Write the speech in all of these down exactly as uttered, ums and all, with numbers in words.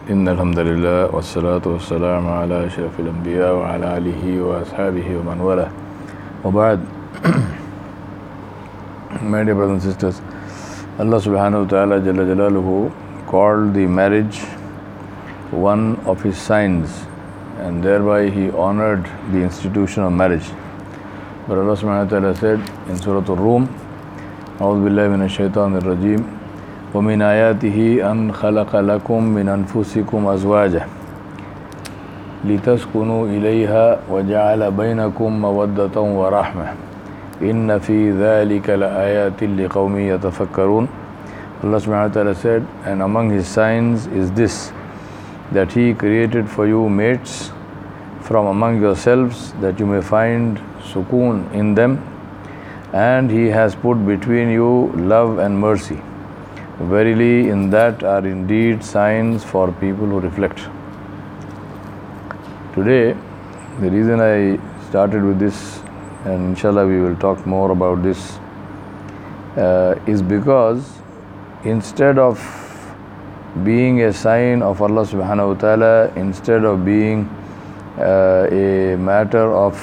إن الحمد لله والصلاة والسلام على أشرف الأنبياء وعلى آله وأصحابه ومن والاه وبعد. My dear brothers and sisters, Allah subhanahu wa ta'ala Jalla Jalaluhu called the marriage one of His signs, and thereby He honored the institution of marriage. But Allah subhanahu wa ta'ala said in Surah Al-Rum, أعوذ بالله من الشيطان الرجيم ومن آياته أن خلق لكم من أنفسكم أزواجا لتسكنوا إليها وجعل بينكم مودة ورحمة إن في ذلك لآيات لقوم يتفكرون. Allah subhanahu wa ta'ala said, and among His signs is this, that He created for you mates from among yourselves, that you may find sukoon in them, and He has put between you love and mercy. Verily, in that are indeed signs for people who reflect. Today, the reason I started with this, and inshallah we will talk more about this, uh, is because instead of being a sign of Allah subhanahu wa ta'ala, instead of being uh, a matter of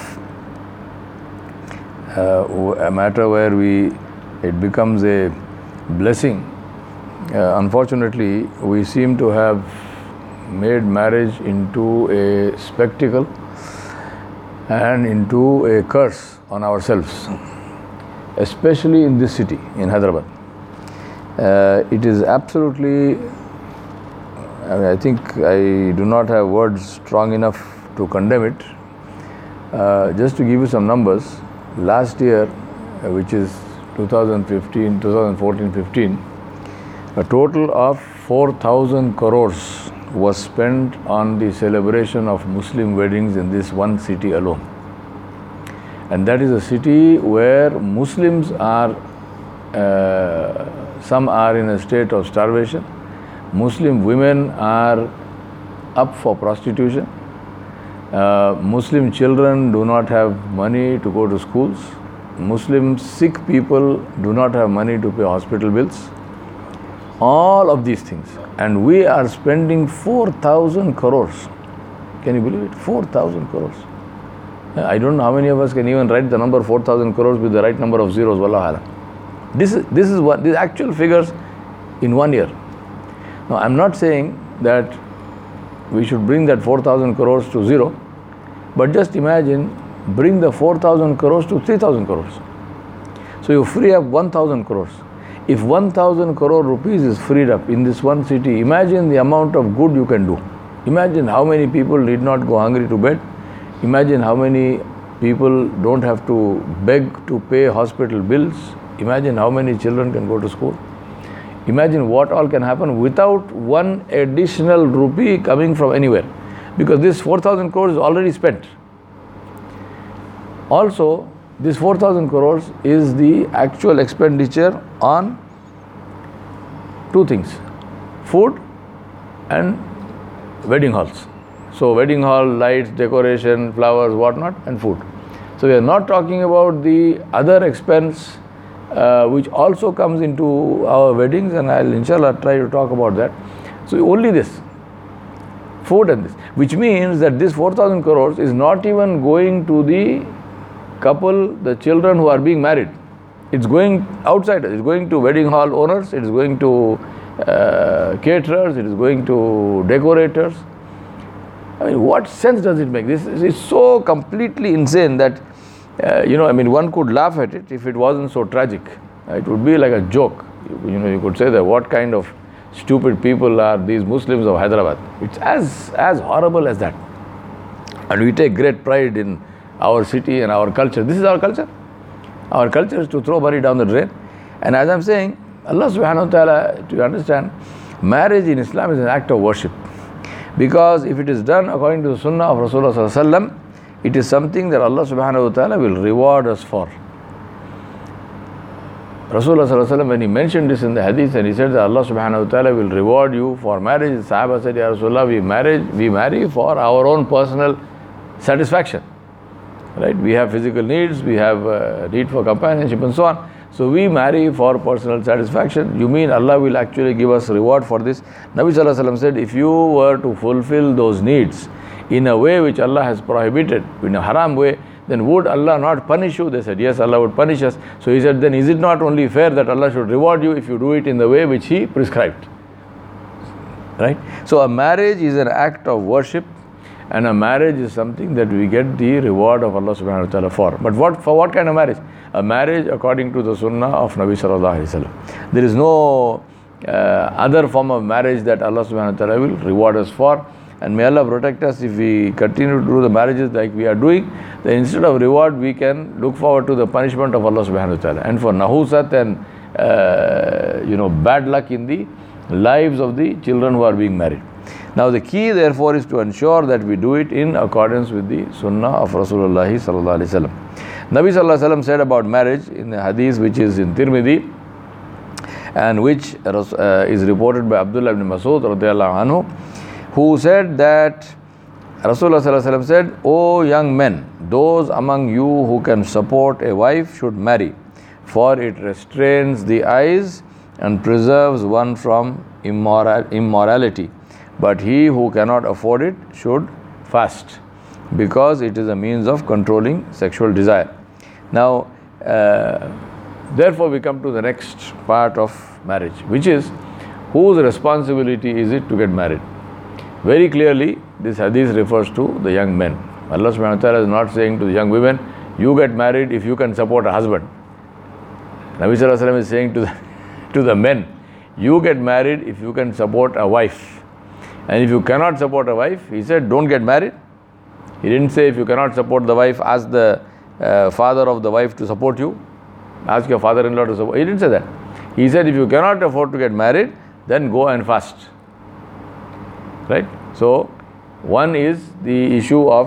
uh, a matter where we it becomes a blessing, uh, unfortunately we seem to have made marriage into a spectacle and into a curse on ourselves, especially in this city, in Hyderabad. Uh, it is absolutely, I mean, I think I do not have words strong enough to condemn it. Uh, just to give you some numbers, last year, uh, which is twenty fifteen, twenty fourteen fifteen, a total of four thousand crores was spent on the celebration of Muslim weddings in this one city alone. And that is a city where Muslims are, uh, some are in a state of starvation. Muslim women are up for prostitution. Uh, Muslim children do not have money to go to schools. Muslim sick people do not have money to pay hospital bills. All of these things. And we are spending four thousand crores. Can you believe it? four thousand crores. I don't know how many of us can even write the number four thousand crores with the right number of zeros. Wallah alam. This is, this is what, these actual figures in one year. Now, I'm not saying that we should bring that four thousand crores to zero, but just imagine, bring the four thousand crores to three thousand crores. So you free up one thousand crores. If one thousand crore rupees is freed up in this one city, imagine the amount of good you can do. Imagine how many people need not go hungry to bed. Imagine how many people don't have to beg to pay hospital bills. Imagine how many children can go to school. Imagine what all can happen without one additional rupee coming from anywhere. Because this four thousand crores is already spent. Also, this four thousand crores is the actual expenditure on two things, food and wedding halls. So wedding hall, lights, decoration, flowers, whatnot, and food. So we are not talking about the other expense uh, which also comes into our weddings, and I'll inshallah try to talk about that. So only this, food and this, which means that this four thousand crores is not even going to the couple, the children who are being married. It's going outside. It's going to wedding hall owners. It is going to uh, caterers. It is going to decorators. I mean, what sense does it make? This is so completely insane that, uh, you know, I mean, one could laugh at it if it wasn't so tragic. It would be like a joke. You, you know, you could say that what kind of stupid people are these Muslims of Hyderabad. It's as, as horrible as that. And we take great pride in our city and our culture. This is our culture. Our culture is to throw money down the drain. And as I'm saying, Allah subhanahu wa ta'ala, to understand, marriage in Islam is an act of worship. Because if it is done according to the sunnah of Rasulullah sallallahu alaihi wasallam, it is something that Allah subhanahu wa ta'ala will reward us for. Rasulullah sallallahu alaihi wasallam, when he mentioned this in the hadith, and he said that Allah subhanahu wa ta'ala will reward you for marriage, the Sahaba said, Ya Rasulullah, we marry, we marry for our own personal satisfaction. Right? We have physical needs, we have uh, need for companionship and so on. So we marry for personal satisfaction. You mean Allah will actually give us reward for this? Nabi Sallallahu Alaihi Wasallam said, if you were to fulfill those needs in a way which Allah has prohibited, in a haram way, then would Allah not punish you? They said, yes, Allah would punish us. So he said, then is it not only fair that Allah should reward you if you do it in the way which He prescribed? Right? So a marriage is an act of worship, and a marriage is something that we get the reward of Allah subhanahu wa ta'ala for. But what for what kind of marriage? A marriage according to the sunnah of Nabi sallallahu alaihi wasallam. There is no uh, other form of marriage that Allah subhanahu wa ta'ala will reward us for. And may Allah protect us if we continue to do the marriages like we are doing. Then instead of reward, we can look forward to the punishment of Allah subhanahu wa ta'ala. And for nahusat and uh, you know bad luck in the lives of the children who are being married. Now the key therefore is to ensure that we do it in accordance with the sunnah of Rasulullah sallallahu alaihi wasallam. Nabi sallallahu alaihi wasallam said about marriage in the hadith which is in Tirmidhi and which uh, is reported by Abdullah ibn Mas'ud radiyallahu anhu, who said that Rasulullah sallallahu alaihi wasallam said, O young men, those among you who can support a wife should marry, for it restrains the eyes and preserves one from immoral, immorality. But he who cannot afford it should fast, because it is a means of controlling sexual desire. Now, uh, therefore we come to the next part of marriage, which is whose responsibility is it to get married? Very clearly, this hadith refers to the young men. Allah subhanahu wa ta'ala is not saying to the young women, you get married if you can support a husband. Nabi sallallahu alaihi wasallam is saying to the, to the men, you get married if you can support a wife. And if you cannot support a wife, he said, don't get married. He didn't say if you cannot support the wife, ask the uh, father of the wife to support you. Ask your father-in-law to support. He didn't say that. He said, if you cannot afford to get married, then go and fast. Right? So, one is the issue of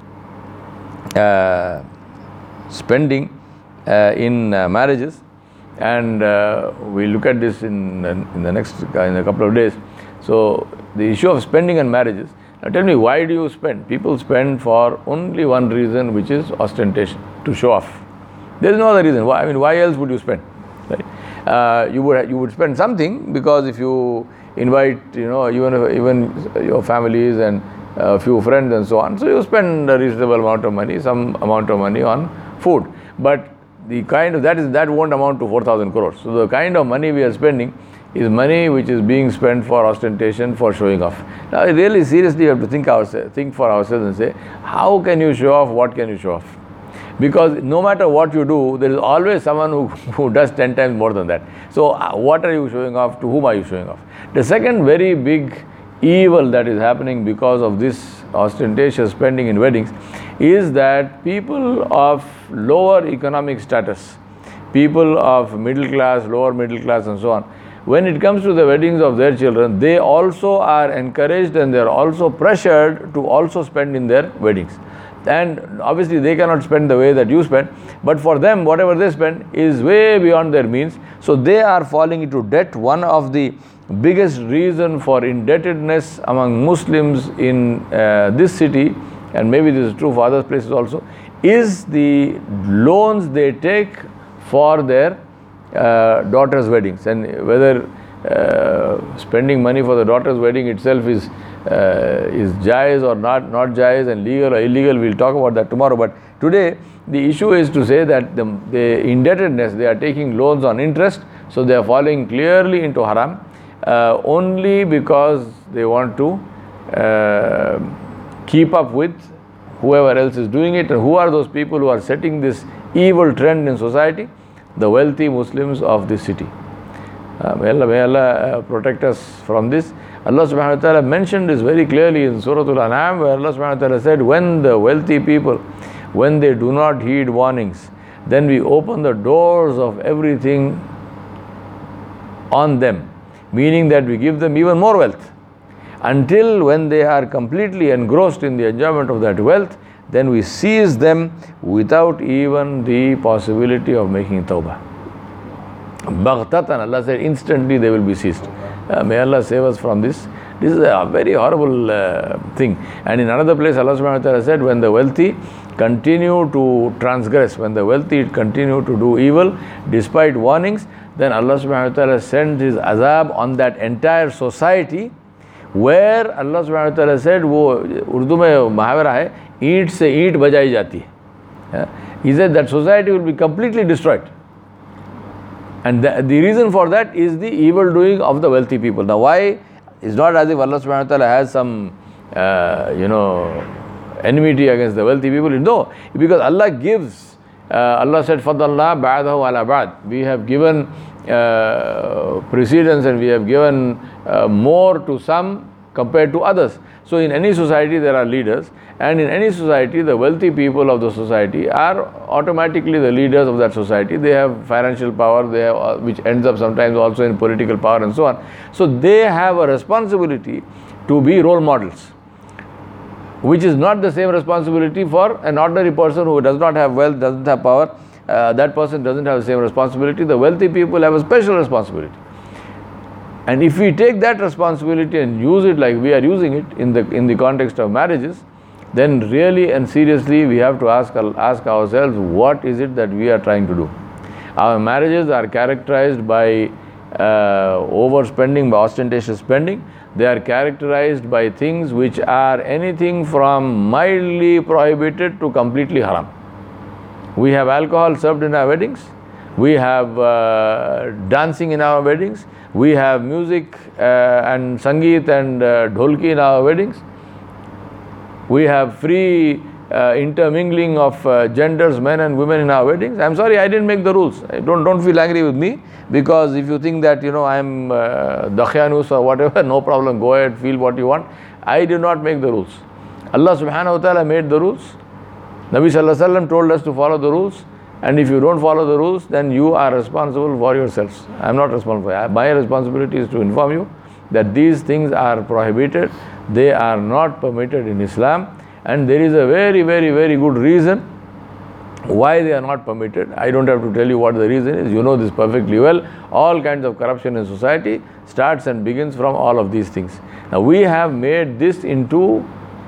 uh, spending uh, in uh, marriages, and uh, we'll look at this in, in the next in a couple of days. So, the issue of spending and marriages. Now tell me, why do you spend? People spend for only one reason, which is ostentation, to show off. There is no other reason. Why? I mean, why else would you spend? Right? Uh, you would you would spend something because if you invite, you know, even even your families and a few friends and so on, so you spend a reasonable amount of money, some amount of money on food. But the kind of that is that won't amount to four thousand crores. So the kind of money we are spending is money which is being spent for ostentation, for showing off. Now, really seriously, you have to think ourselves, think for ourselves and say, how can you show off? What can you show off? Because no matter what you do, there is always someone who, who does ten times more than that. So, uh, what are you showing off? To whom are you showing off? The second very big evil that is happening because of this ostentatious spending in weddings is that people of lower economic status, people of middle class, lower middle class and so on, when it comes to the weddings of their children, they also are encouraged and they are also pressured to also spend in their weddings. And obviously they cannot spend the way that you spend, but for them whatever they spend is way beyond their means. So they are falling into debt. One of the biggest reason for indebtedness among Muslims in uh, this city, and maybe this is true for other places also, is the loans they take for their Uh, daughter's weddings. And whether uh, spending money for the daughter's wedding itself is uh, is jaiz or not not jaiz and legal or illegal, we'll talk about that tomorrow. But today the issue is to say that the, the indebtedness, they are taking loans on interest, so they are falling clearly into haram uh, only because they want to uh, keep up with whoever else is doing it. And who are those people who are setting this evil trend in society? The wealthy Muslims of this city. Uh, may Allah, may Allah uh, protect us from this. Allah subhanahu wa ta'ala mentioned this very clearly in Surah Al-An'am, where Allah subhanahu wa ta'ala said, when the wealthy people, when they do not heed warnings, then we open the doors of everything on them, meaning that we give them even more wealth. Until when they are completely engrossed in the enjoyment of that wealth, then we seize them without even the possibility of making tawbah. Baghtatan, Allah said, instantly they will be seized. Uh, may Allah save us from this. This is a very horrible uh, thing. And in another place, Allah subhanahu wa ta'ala said, when the wealthy continue to transgress, when the wealthy continue to do evil despite warnings, then Allah subhanahu wa ta'ala sends His azab on that entire society, where Allah subhanahu wa ta'ala said, वो उर्दू में मुहावरा है, ईंट से ईंट बजाई जाती है. He said that society will be completely destroyed. And the, the reason for that is the evil doing of the wealthy people. Now why? It's not as if Allah subhanahu wa ta'ala has some, uh, you know, enmity against the wealthy people. No, because Allah gives. Uh, Allah said, فَضَلْنَا بَعْدَهُ عَلَى بَعْدٍ. We have given uh, precedence and we have given uh, more to some compared to others. So in any society there are leaders, and in any society the wealthy people of the society are automatically the leaders of that society. They have financial power, they have, uh, which ends up sometimes also in political power and so on. So they have a responsibility to be role models, which is not the same responsibility for an ordinary person who does not have wealth, doesn't have power. Uh, that person doesn't have the same responsibility. The wealthy people have a special responsibility. And if we take that responsibility and use it like we are using it in the in the context of marriages, then really and seriously we have to ask, ask ourselves, what is it that we are trying to do? Our marriages are characterized by uh, overspending, by ostentatious spending. They are characterized by things which are anything from mildly prohibited to completely haram. We have alcohol served in our weddings. We have uh, dancing in our weddings. We have music uh, and sangeet and uh, dholki in our weddings. We have free uh, intermingling of uh, genders, men and women in our weddings. I'm sorry, I didn't make the rules. Don't don't feel angry with me, because if you think that, you know, I'm uh, Dakhyanus or whatever, no problem, go ahead, feel what you want. I did not make the rules. Allah subhanahu wa ta'ala made the rules. Nabi sallallahu alaihi wasallam told us to follow the rules. And if you don't follow the rules, then you are responsible for yourselves. I am not responsible. My responsibility is to inform you that these things are prohibited. They are not permitted in Islam. And there is a very, very, very good reason why they are not permitted. I don't have to tell you what the reason is. You know this perfectly well. All kinds of corruption in society starts and begins from all of these things. Now we have made this into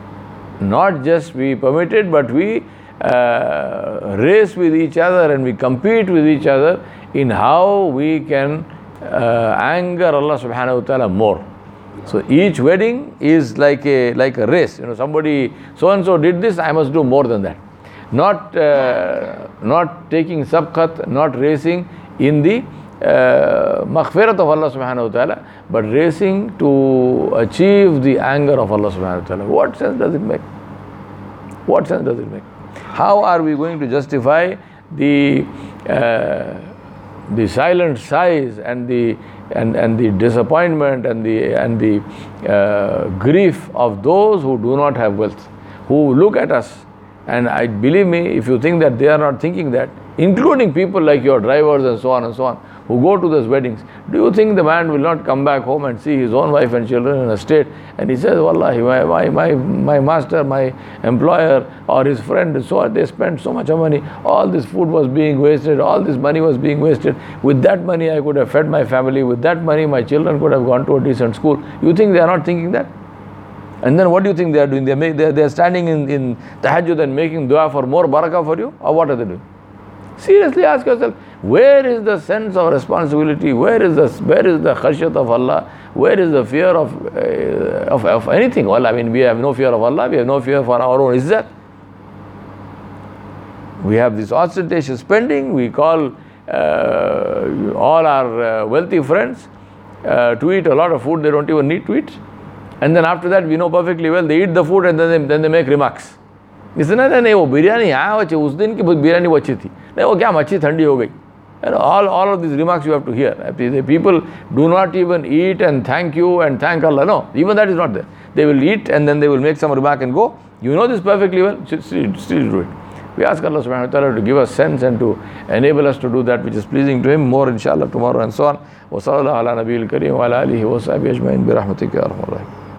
not just we permitted, but we Uh, race with each other and we compete with each other in how we can uh, anger Allah subhanahu wa ta'ala more. So each wedding is like a like a race. You know, somebody so and so did this, I must do more than that. Not uh, not taking sabqat, not racing in the uh, maghfirat of Allah subhanahu wa ta'ala, but racing to achieve the anger of Allah subhanahu wa ta'ala. What sense does it make? What sense does it make? How are we going to justify the uh, the silent sighs and the and, and the disappointment and the and the uh, grief of those who do not have wealth, who look at us? And I believe me, if you think that they are not thinking that, including people like your drivers and so on and so on, who go to those weddings, do you think the man will not come back home and see his own wife and children in a state and he says, Wallahi, my, my, my, my master, my employer or his friend, so they spent so much money, all this food was being wasted, all this money was being wasted. With that money I could have fed my family, with that money my children could have gone to a decent school. You think they are not thinking that? And then what do you think they are doing? They are, make, they are, they are standing in, in tahajjud and making dua for more barakah for you? Or what are they doing? Seriously ask yourself, where is the sense of responsibility? Where is the where is the khashyat of Allah? Where is the fear of, uh, of, of anything? Well, I mean, we have no fear of Allah, we have no fear for our own izzat. We have this ostentatious spending, we call uh, all our uh, wealthy friends uh, to eat a lot of food they don't even need to eat. And then after that, we know perfectly well, they eat the food and then they, then they make remarks. इसने नहीं नहीं वो बिरयानी यहाँ बची उस दिन की बिरयानी वो अच्छी थी नहीं वो क्या मच्छी ठंडी हो गई. And all, all of these remarks you have to hear. The people do not even eat and thank you and thank Allah. No, even that is not there. They will eat and then they will make some remark and go. You know this perfectly well, still, still do it. We ask Allah subhanahu wa ta'ala to give us sense and to enable us to do that which is pleasing to Him. More inshallah tomorrow and so on. Wa sallallahu ala nabiyil kareem wa ala alihi wa sahbihi ajma'in bi rahmatika ya arhamar rahim.